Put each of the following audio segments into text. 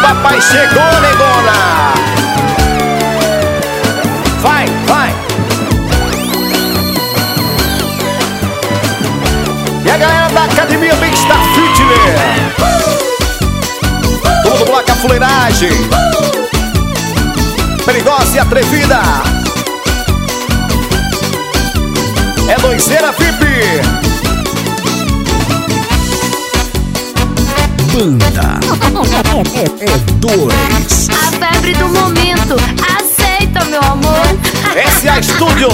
papai chegou, negona. Vai, vai. E a galera da Academia Bem-Estar Fitness. Todo mundo bloca a fuleiragem. Perigosa e atrevida. É doiseira VIP. Banda é dois. A febre do momento, aceita, meu amor. SA Estúdio.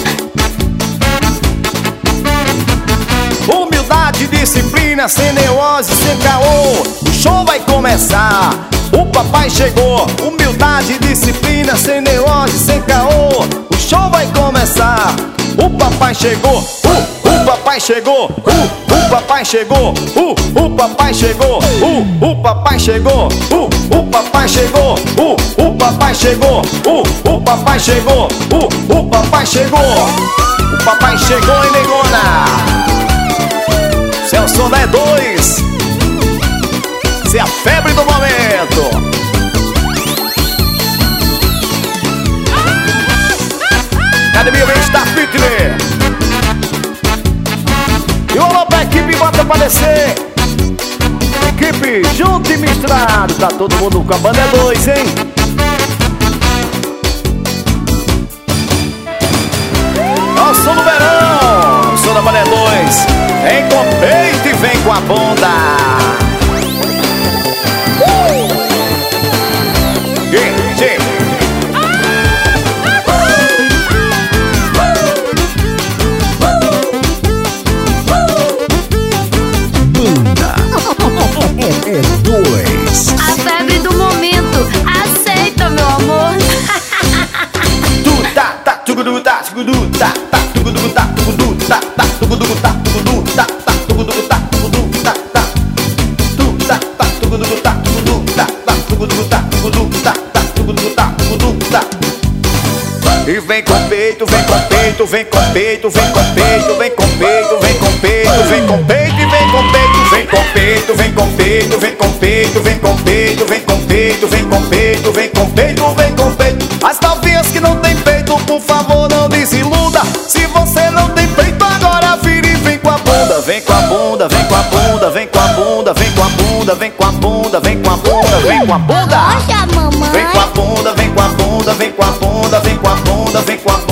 Humildade, disciplina, sem neurose, sem caô. O show vai começar. O papai chegou. Humildade, disciplina, sem neurose, sem caô. O show vai começar. O papai chegou. O papai chegou. O papai chegou. O papai chegou. O papai chegou. O papai chegou. O papai chegou. O papai chegou. O papai chegou. O papai chegou, hein, negona? Celso da E2. Cê é a febre do momento. Academia Bem-Estar Fitness. E o alô pra equipe, bota pra descer. Equipe junto e misturado. Tá todo mundo com a banda E2, hein? Ó, som do verão. Som da banda E2. Vem com o peito e vem com a bunda. Banda é dois. A febre do momento, aceita, meu amor. Tu tá, tá, tugudu tá, tugudu tá, tá, tugudu tá, tugudu tá, tá, tugudu tá, tugudu tá, tá, tugudu tá, tugudu tá, tá. Tu tá, tá, tugudu tá, tugudu tá, tá, tugudu tá, tugudu tá, tá, tugudu tá, tugudu tá. E vem com peito, vem com peito, vem com peito, vem com peito, vem com peito, vem com peito, vem com peito e vem com peito, vem com peito, vem com peito, vem com peito, vem com peito, vem com peito, vem com peito, vem com peito, vem com peito. As novinhas que não tem peito, por favor, não desiluda. Se você não tem peito, agora vira e vem com a bunda, vem com a bunda, vem com a bunda, vem com a bunda, vem com a bunda, vem com a bunda, vem com a bunda, vem com a bunda. Poxa, mamãe. Vem com a bunda, vem com a bunda, vem com a bunda, vem com a bunda, vem com a bunda.